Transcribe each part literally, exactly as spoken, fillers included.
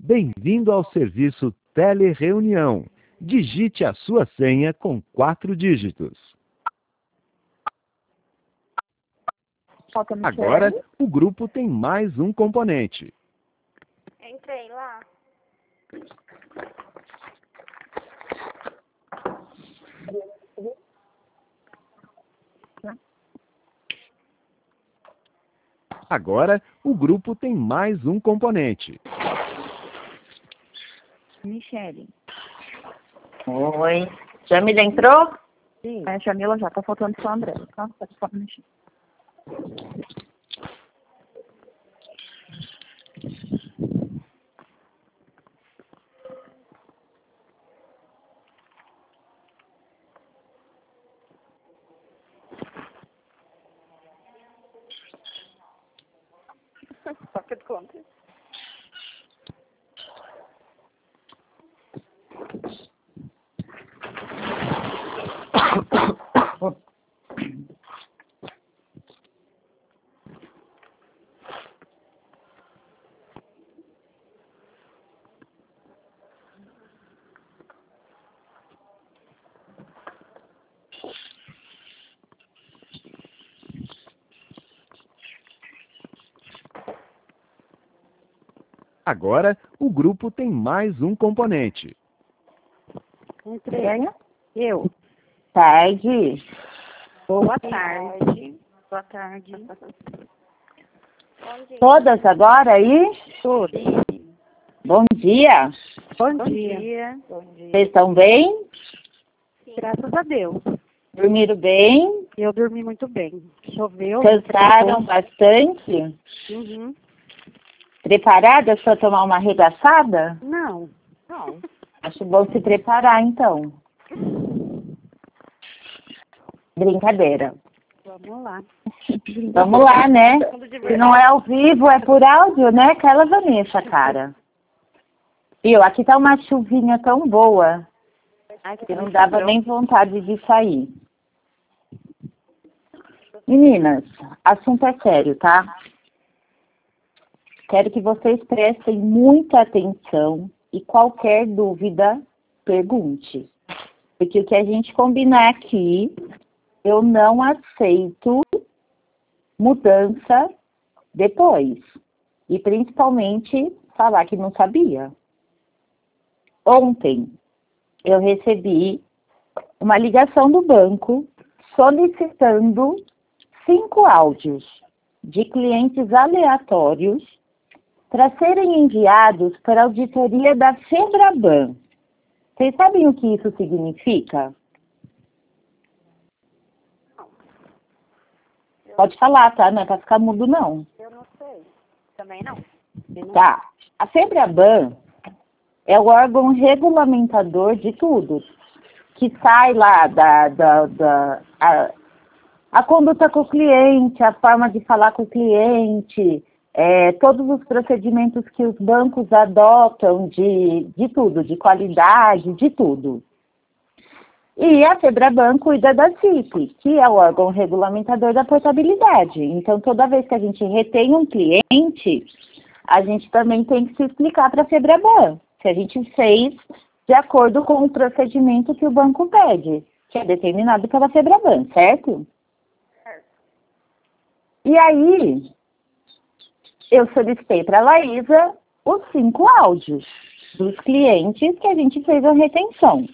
Bem-vindo ao serviço Telereunião. Digite a sua senha com quatro dígitos. Agora, o grupo tem mais um componente. Entrei lá. Agora, o grupo tem mais um componente. Michele. Oi. Jamila entrou? Sim. A Jamila já, tá faltando só a André, tá? Pode só mexer. Toca de conta. Agora, o grupo tem mais um componente. Entrei. Eu. Tarde. Boa tarde. Boa tarde. Bom dia. Todas agora aí? Tudo. Bom dia. Bom, Bom dia. dia. Bom dia. Vocês estão bem? Graças a Deus. Dormiram bem? Eu dormi muito bem. Choveu. Cansaram bastante? Uhum. Preparadas para tomar uma arregaçada? Não. Não. Acho bom se preparar, então. Brincadeira. Vamos lá. Vamos lá, né? Se não é ao vivo, é por áudio, né? Aquela Vanessa, cara. Viu? Aqui tá uma chuvinha tão boa que não dava nem vontade de sair. Meninas, assunto é sério, tá? Quero que vocês prestem muita atenção e qualquer dúvida, pergunte. Porque o que a gente combinar aqui, eu não aceito mudança depois. E principalmente falar que não sabia. Ontem eu recebi uma ligação do banco solicitando cinco áudios de clientes aleatórios para serem enviados para a auditoria da Febraban. Vocês sabem o que isso significa? Pode falar, tá? Não é para ficar mudo, não. Eu não sei. Também não. Tá. A Febraban é o órgão regulamentador de tudo, que sai lá da, da, da a, a conduta com o cliente, a forma de falar com o cliente, é, todos os procedimentos que os bancos adotam de, de tudo, de qualidade, de tudo. E a Febraban cuida da C I P, que é o órgão regulamentador da portabilidade. Então, toda vez que a gente retém um cliente, a gente também tem que se explicar para a Febraban se a gente fez de acordo com o procedimento que o banco pede, que é determinado pela Febraban, certo? Certo. E aí, eu solicitei para a Laísa os cinco áudios dos clientes que a gente fez a retenção.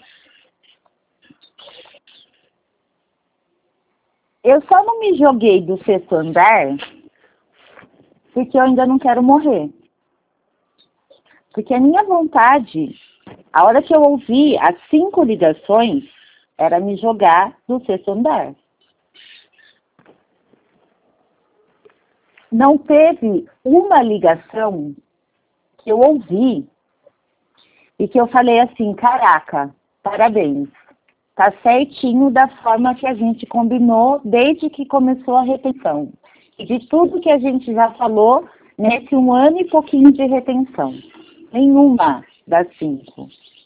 Eu só não me joguei do sexto andar porque eu ainda não quero morrer. Porque a minha vontade, a hora que eu ouvi as cinco ligações, era me jogar do sexto andar. Não teve uma ligação que eu ouvi e que eu falei assim, caraca, parabéns. Tá certinho da forma que a gente combinou desde que começou a retenção. E de tudo que a gente já falou nesse um ano e pouquinho de retenção. Nenhuma das cinco.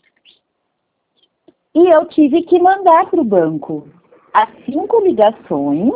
E eu tive que mandar para o banco as cinco ligações,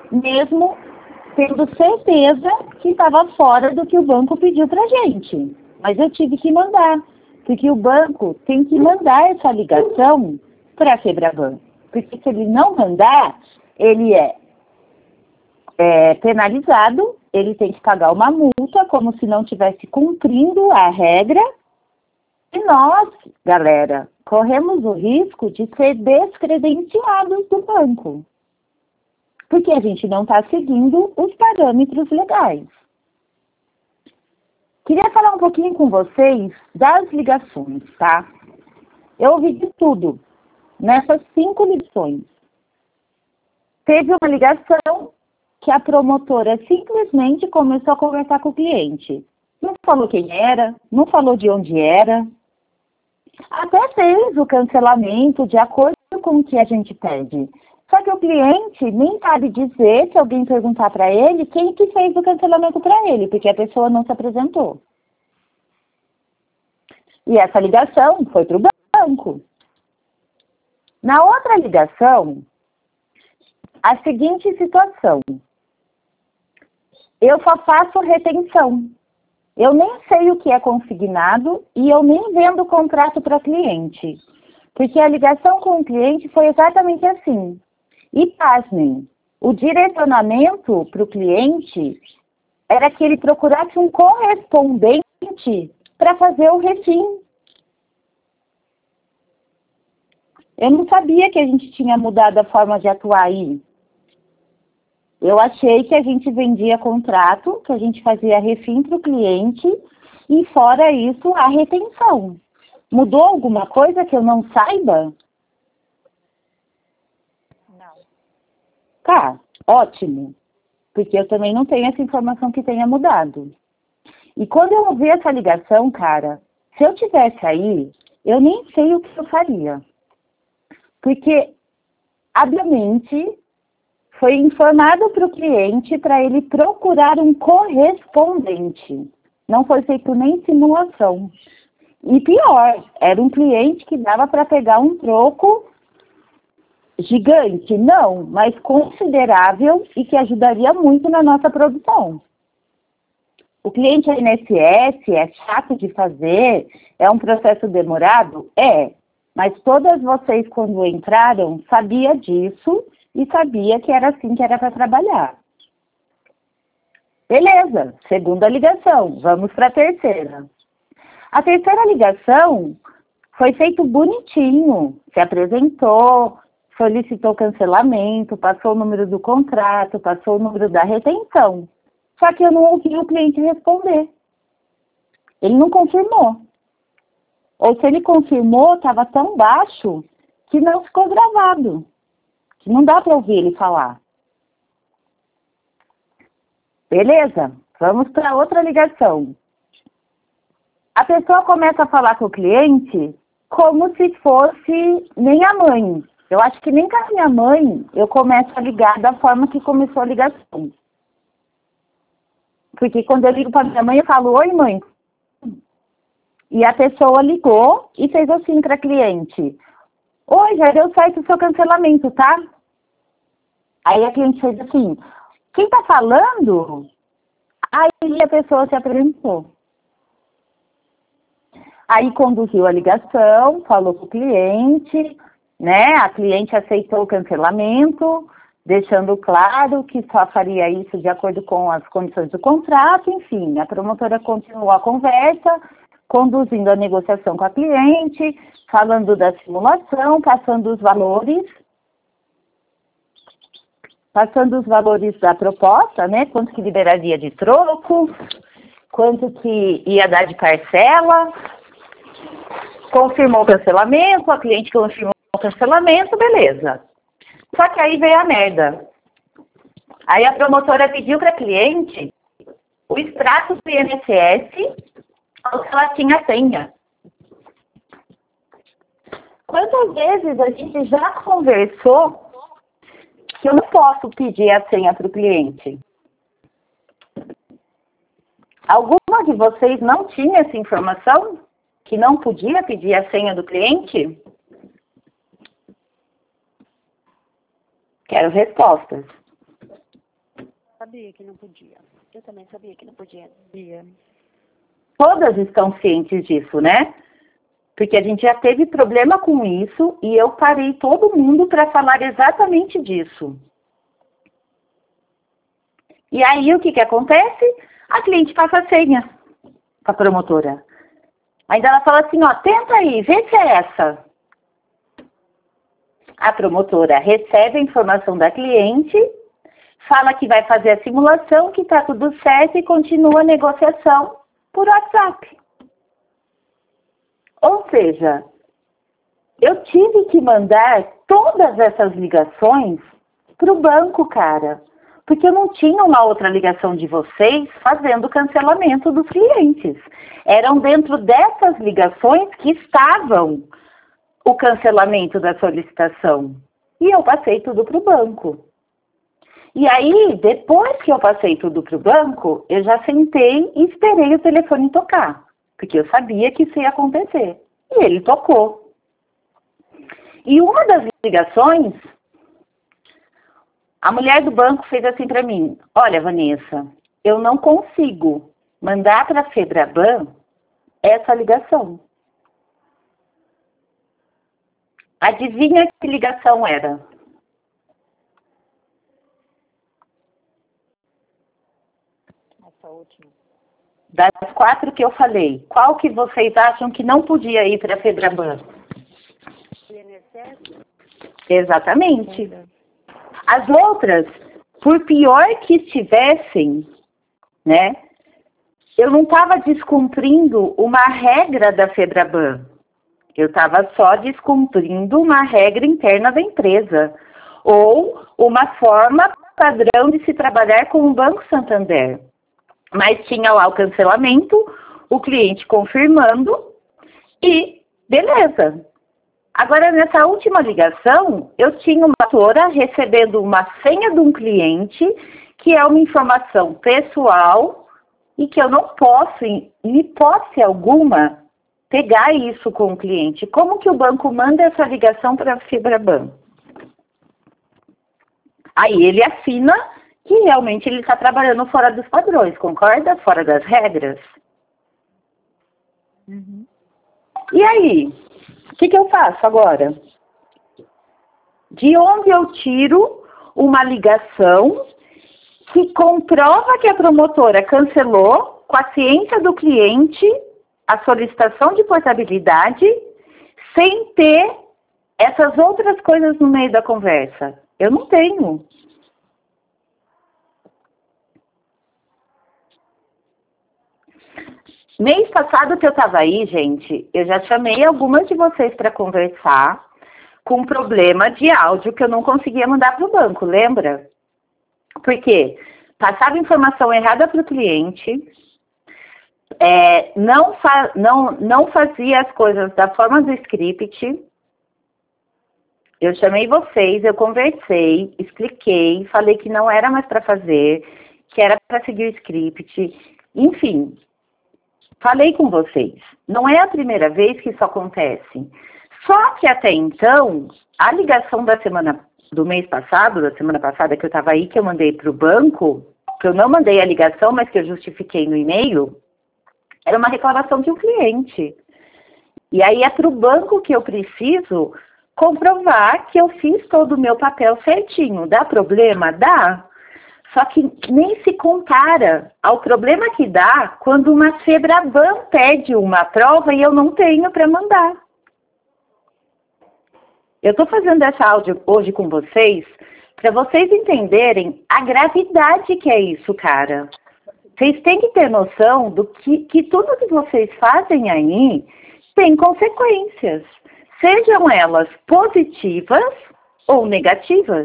mesmo tendo certeza que estava fora do que o banco pediu para a gente. mas eu tive que mandar, porque o banco tem que mandar essa ligação para a Febraban. Porque se ele não mandar, ele é, é penalizado, ele tem que pagar uma multa, como se não estivesse cumprindo a regra. E nós, galera, corremos o risco de ser descredenciados do banco. Porque a gente não está seguindo os parâmetros legais. Queria falar um pouquinho com vocês das ligações, tá? Eu ouvi de tudo nessas cinco ligações. Teve uma ligação que a promotora simplesmente começou a conversar com o cliente. Não falou quem era, não falou de onde era. Até fez o cancelamento de acordo com o que a gente pede. Só que o cliente nem sabe dizer, se alguém perguntar para ele, quem que fez o cancelamento para ele, porque a pessoa não se apresentou. E essa ligação foi para o banco. Na outra ligação, a seguinte situação. Eu só faço retenção. Eu nem sei o que é consignado e eu nem vendo o contrato para cliente. Porque a ligação com o cliente foi exatamente assim. E pasmem, o direcionamento para o cliente era que ele procurasse um correspondente para fazer o refim. Eu não sabia que a gente tinha mudado a forma de atuar aí. Eu achei que a gente vendia contrato, que a gente fazia refim para o cliente e fora isso a retenção. Mudou alguma coisa que eu não saiba? Não. Tá, ótimo. Porque eu também não tenho essa informação que tenha mudado. E quando eu ouvi essa ligação, cara, se eu tivesse aí, eu nem sei o que eu faria. Porque, obviamente, foi informado para o cliente para ele procurar um correspondente. Não foi feito nem simulação. E pior, era um cliente que dava para pegar um troco gigante, não, mas considerável e que ajudaria muito na nossa produção. O cliente é I N S S, é chato de fazer, é um processo demorado? É. Mas todas vocês, quando entraram, sabia disso e sabia que era assim que era para trabalhar. Beleza, segunda ligação, vamos para a terceira. A terceira ligação foi feito bonitinho, se apresentou, solicitou cancelamento, passou o número do contrato, passou o número da retenção. Só que eu não ouvi o cliente responder. Ele não confirmou. Ou se ele confirmou, estava tão baixo que não ficou gravado. Que não dá para ouvir ele falar. Beleza, vamos para outra ligação. A pessoa começa a falar com o cliente como se fosse nem a mãe. Eu acho que nem com a minha mãe eu começo a ligar da forma que começou a ligação. Porque quando eu ligo para minha mãe, eu falo, oi mãe. E a pessoa ligou e fez assim para a cliente. Oi, já deu certo o seu cancelamento, tá? Aí a cliente fez assim, quem tá falando? Aí a pessoa se apresentou. Aí conduziu a ligação, falou com o cliente, né? A cliente aceitou o cancelamento, deixando claro que só faria isso de acordo com as condições do contrato, enfim. A promotora continuou a conversa, conduzindo a negociação com a cliente, falando da simulação, passando os valores, passando os valores da proposta, né? Quanto que liberaria de troco, quanto que ia dar de parcela, confirmou o cancelamento, a cliente confirmou o cancelamento, beleza. Só que aí veio a merda. Aí a promotora pediu para a cliente o extrato do I N S S, ou se ela tinha senha. Quantas vezes a gente já conversou que eu não posso pedir a senha para o cliente? Alguma de vocês não tinha essa informação? Que não podia pedir a senha do cliente? Quero respostas. Sabia que não podia. Eu também sabia que não podia. Sabia. todas estão cientes disso, né? Porque a gente já teve problema com isso e eu parei todo mundo para falar exatamente disso. E aí, o que que acontece? A cliente passa a senha para a promotora. Ainda ela fala assim, ó, tenta aí, vê se é essa. A promotora recebe a informação da cliente, fala que vai fazer a simulação, que está tudo certo e continua a negociação por WhatsApp. Ou seja, eu tive que mandar todas essas ligações para o banco, cara. Porque eu não tinha uma outra ligação de vocês fazendo o cancelamento dos clientes. Eram dentro dessas ligações que estavam o cancelamento da solicitação. E eu passei tudo para o banco. E aí, depois que eu passei tudo para o banco, eu já sentei e esperei o telefone tocar. Porque eu sabia que isso ia acontecer. E ele tocou. E uma das ligações, a mulher do banco fez assim para mim, olha, Vanessa, eu não consigo mandar para a Febraban essa ligação. Adivinha que ligação era? Essa última. Das quatro que eu falei, qual que vocês acham que não podia ir para a Febraban? I N S S? Exatamente. As outras, por pior que estivessem, né, eu não estava descumprindo uma regra da Febraban. Eu estava só descumprindo uma regra interna da empresa. Ou uma forma padrão de se trabalhar com o Banco Santander. Mas tinha lá o cancelamento, o cliente confirmando e beleza. Agora, nessa última ligação, eu tinha uma doutora recebendo uma senha de um cliente, que é uma informação pessoal e que eu não posso, em hipótese alguma, pegar isso com o cliente. Como que o banco manda essa ligação para a Febraban? Aí ele assina que realmente ele está trabalhando fora dos padrões, concorda? Fora das regras. Uhum. E aí? O que, que eu faço agora? De onde eu tiro uma ligação que comprova que a promotora cancelou, com a ciência do cliente, a solicitação de portabilidade, sem ter essas outras coisas no meio da conversa? Eu não tenho. Mês passado que eu estava aí, gente, eu já chamei algumas de vocês para conversar com um problema de áudio que eu não conseguia mandar para o banco, lembra? Porque passava informação errada para o cliente, é, não, fa não, não fazia as coisas da forma do script. Eu chamei vocês, eu conversei, expliquei, falei que não era mais para fazer, que era para seguir o script, enfim. Falei com vocês, não é a primeira vez que isso acontece. Só que até então, a ligação da semana, do mês passado, da semana passada que eu estava aí, que eu mandei para o banco, que eu não mandei a ligação, mas que eu justifiquei no e-mail, era uma reclamação de um cliente. E aí é para o banco que eu preciso comprovar que eu fiz todo o meu papel certinho. Dá problema? Dá. Só que nem se compara ao problema que dá quando uma Febraban pede uma prova e eu não tenho para mandar. Eu estou fazendo essa áudio hoje com vocês para vocês entenderem a gravidade que é isso, cara. Vocês têm que ter noção do que, que tudo que vocês fazem aí tem consequências, sejam elas positivas ou negativas.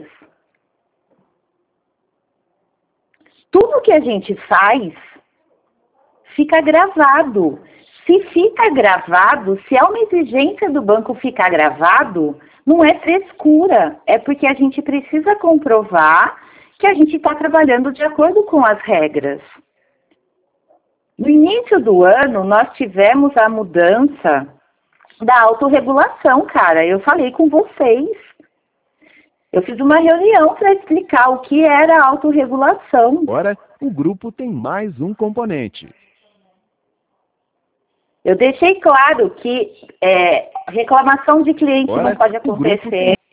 Tudo que a gente faz fica gravado. Se fica gravado, se é uma exigência do banco ficar gravado, não é frescura. É porque a gente precisa comprovar que a gente está trabalhando de acordo com as regras. No início do ano, nós tivemos a mudança da autorregulação, cara. Eu falei com vocês. Eu fiz uma reunião para explicar o que era a autorregulação. Agora, o grupo tem mais um componente. Eu deixei claro que é, reclamação de cliente Ora, não pode o grupo acontecer.